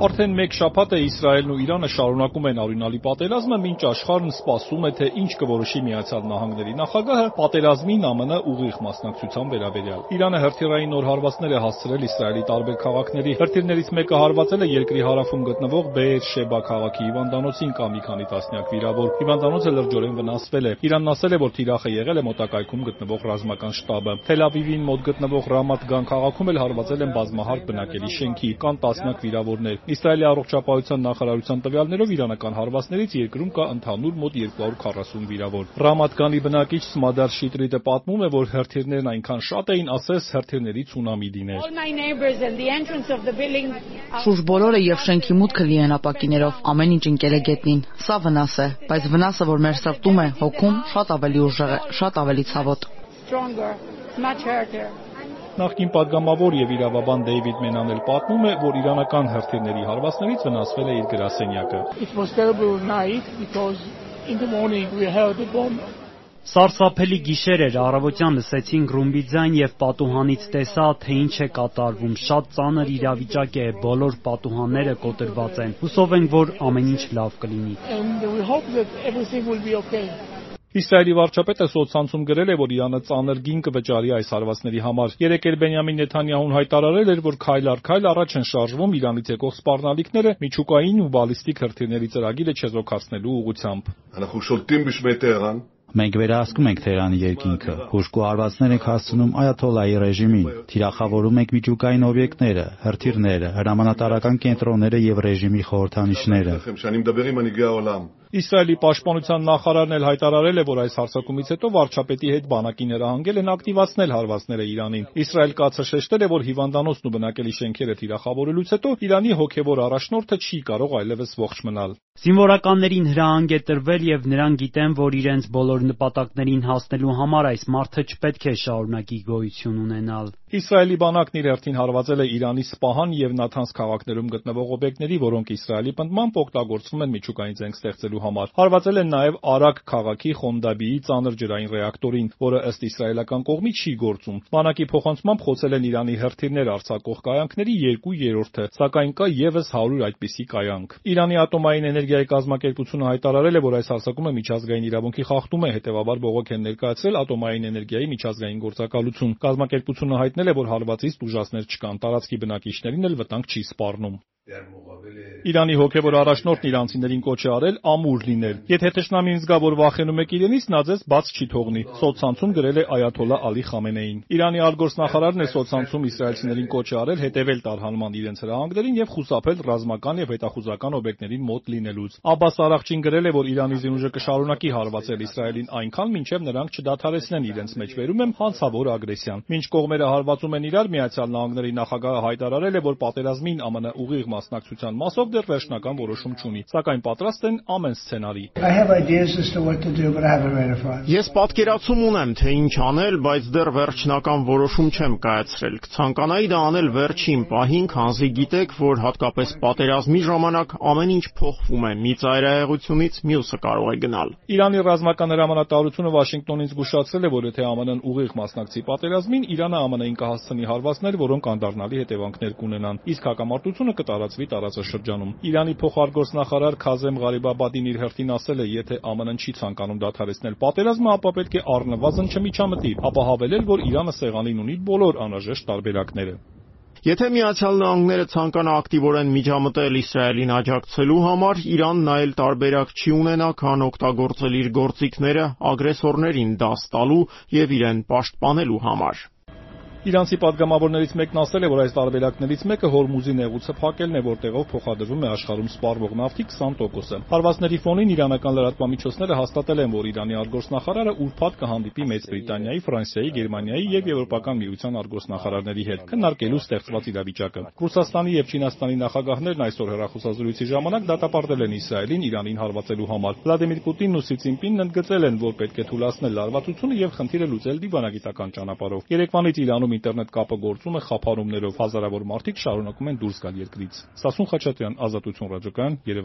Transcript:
Արդեն մեկ շաբաթ է Իսրայելն ու Իրանը շարունակում են օրինալի պատերազմը, մինչ աշխարհն սպասում է, թե ինչ կորոշի Միացյալ Նահանգների նախագահը պատերազմին ԱՄՆ ուղիղ մասնակցության վերաբերյալ։ Իրանը հրթիռային նոր հարվածներ է հասցրել Իսրայելի տարբեր քաղաքների։ Հրթիռներից մեկը հարվածել է երկրի հարավում գտնվող Բեեր Շեբա քաղաքի հիվանդանոցին, կա մի քանի տասնյակ վիրավոր։ Հիվանդանոցը լրջորեն վնասվել է։ Իրանն ասել է, որ թիրախը եղել է մոտակայքում գտնվող ռազմական շտաբը։ Թել Ավիվին մոտ գտնվող Ռամաթ Գան քաղաքում էլ հարվածել են բազմահարկ բնակելի շենքի, կան տասնյակ վիրավորներ։ Իսրայելի առողջապահության նախարարության տվյալներով իրանական հարվածներից երկրում կա ընդհանուր մոտ 240 վիրավոր։ Ռամաթ Գանի բնակիչ Սմադար Շիտրիտը պատմում է, որ հրթիռներն այնքան շատ էին, ասես հրթիռների ցունամի լիներ։ Շուրջ բոլորը եւ շենքի մուտքը լի են ապակիներով, ամեն ինչ ընկել է գետնին։ Սա վնաս է, բայց վնասը, որ մեր սրտում է, հոգում, շատ ավելի ուժեղ է, շատ ավելի ցավոտ։ Նախկին падգամավոր եւ իրավաբան Դեյվիդ Մենան էլ պատմում է, որ իրանական հրթիռների հարվածներից վնասվել է իր գրասենյակը։ Սարսափելի գիշեր էր, առավոտյան լսեցինք ռումբի ձայն եւ պատուհանից տեսա, թե ինչ է կատարվում։ Շատ ծանր իրավիճակ է, բոլոր պատուհանները կոտրված են։ Հուսով ենք, որ ամեն ինչ լավ կլինի։ Իսրայելի վարչապետը սոցցանցում գրել է, որ Իրանը ծանր գին կվճարի այս հարվածների համար։ Երեկ էլ Բենյամին Նեթանյահուն հայտարարել էր, որ քայլ առ քայլ առաջ են շարժվում Իրանից եկող սպառնալիքները միջուկային ու բալիստիկ հրթիռների ծրագիրը չեզոքացնելու ուղղությամբ։ Մենք վերահսկում ենք Թեհրանի երկինքը, հուժկու հարվածներ ենք հասցնում Այաթոլլայի ռեժիմին, թիրախավորում ենք միջուկային օբյեկտները, հրթիռները, հրամանատարական կենտրոնները եւ ռեժիմի խորհրդանիշները։ Իսրայելի պաշտպանության նախարարն էլ հայտարարել է, որ այս հարձակումից հետո վարչապետի հետ բանակին հրահանգել են ակտիվացնել հարվածները Իրանին։ Իսրայել կացը շեշտել է, որ հիվանդանոցն ու բնակելի շենքերը թիրախավորելուց հետո Իրանի հոգևոր առաջնորդը չի կարող այլևս ողջ մնալ։ Զինվորականներին հրահանգ է տրվել եւ նրանք գիտեն, որ իրենց բոլոր նպատակներին հասնելու համար այս մարդը չպետք է շարունակի գոյություն ունենալ։ Իսրայելի բանակն իր հերթին հարվածել է Իրանի Սպահան եւ Նաթանզ քաղաքներում գտնվող օբյեկտների, որոնք Իսրայելի պնդմամբ օգտագործվում են միջուկային զենք ստեղծելու համար։ Հարվածել են նաեւ Արաք քաղաքի Խոնդաբիի ծանր ջրային ռեակտորին, որը ըստ իսրայելական կողմի չի գործում։ Բանակի փոխանցմամբ խոցել են Իրանի հրթիռներ արձակող կայանքների 2/3-ը, սակայն կա եւս 100 այդպիսի կայանք։ Իրանի ատոմային էներգիայի կազմակերպությունը հայտարարել է, որ այս հարձակումը միջազգային իրավունքի խախտում է, հետեւաբար բողոք են ներկայացրել ատոմային էներգիայի միջազգային գործակալություն։ Կազմակերպությունը հայտնել է, որ հարվածից տուժածներ չկան, տարածքի բնակիչներին էլ վտանգ չի սպառնում։ Իրանի հոգևոր առաջնորդն իրանցիներին կոչ է արել ամուր լինել։ Եթե թշնամին զգա, որ վախենում եք իրենից, նա ձեզ բաց չի թողնի, սոցցանցում գրել է Այաթոլլա Ալի Խամենեին։ Իրանի արտգործնախարարն է սոցցանցում իսրայելցիներին կոչ է արել հետևել տարհանման իրենց հրահանգներին եւ խուսափել ռազմական եւ հետախուզական օբյեկտներին մոտ լինելուց։ Աբբաս Արաղչին գրել է, որ Իրանի զինուժը կշարունակի հարվածել Իսրայելին այնքան, մինչեւ նրանք չդադարեցնեն իրենց մեջ վերում եմ հանցավոր ագրեսիան։ Մինչ կողմերը հարվածում են իրար, Միացյալ Նահանգների նախագահը հայտարարել է, որ պատերազմին ԱՄՆ ուղիղ մասնակցության մասով դեռ վերջնական որոշում չունի, սակայն պատրաստ են ամեն սցենարի։ Ես պատկերացում ունեմ, թե ինչ անել, բայց դեռ վերջնական որոշում չեմ կայացրել։ Կցանկանայի դա անել վերջին պահին, քանզի գիտեք, որ հատկապես պատերազմի ժամանակ ամեն ինչ փոխվում է, մի ծայրահեղությունից մյուսը կարող է գնալ։ Իրանի ռազմական հրամանատարությունը Վաշինգտոնին զգուշացրել է, որ եթե ԱՄՆ-ն ուղիղ մասնակցի պատերազմին, Իրանը ԱՄՆ-ին կհասցնի հարվածներ, որոնք անդառնալի հետևանքներ կունենան, իսկ հակամարտությունը կտարածվի տարածաշրջանում։ Իրանի փոխարտգործնախարար Քազեմ Ղարիբաբադին իր հերթին ասել է, եթե ԱՄՆ-ն չի ցանկանում դադարեցնել պատերազմը, ապա պետք է առնվազն չմիջամտի, ապա հավելել, որ Իրանը սեղանին ունի բոլոր անհրաժեշտ տարբերակները։ Եթե Միացյալ Նահանգները ցանկանա ակտիվորեն միջամտել Իսրայելին աջակցելու համար, Իրանն այլ տարբերակ չի ունենա, քան օգտագործել իր գործիքները ագրեսորներին դաս տալու եւ իրեն պաշտպանելու համար։ Իրանցի падգամավորներից մեկն ասել է, որ այս տարբերակներից մեկը Հորմուզի նեղուցը փակելն է, որտեղով փոխադրվում է աշխարհում սպառվող նավթի 20%-ը։ Հարվածների ֆոնին իրանական լրատվամիջոցները հաստատել են, որ Իրանի արտգործնախարարը ուրբաթ կհանդիպի Մեծ Բրիտանիայի, Ֆրանսիայի, Գերմանիայի եւ Եվրոպական միության արտգործնախարարների հետ, քննարկելու ստեղծված իրավիճակը։ Ռուսաստանի եւ Չինաստանի նախագահներն այսօր հեռախոսազրույցի ժամանակ դատապարտել են Իսրայելին Իրանին հարվածելու համար։ Վլադիմիր Պուտինն ու Սի Ցինպինն ընդգծել են, որ պետք է թույլատրել լարվածությունը եւ խնդիրը լուծել դիվանագիտական ճանապարհով։ Երեկվանից Իրանում ինտերնետ կապը գործում է խափանումներով, հազարավոր մարդիկ շարունակում են դուրս գալ երկրից։ Սասուն Խաչատրյան, Ազատություն ռադիոկայան, Երևան։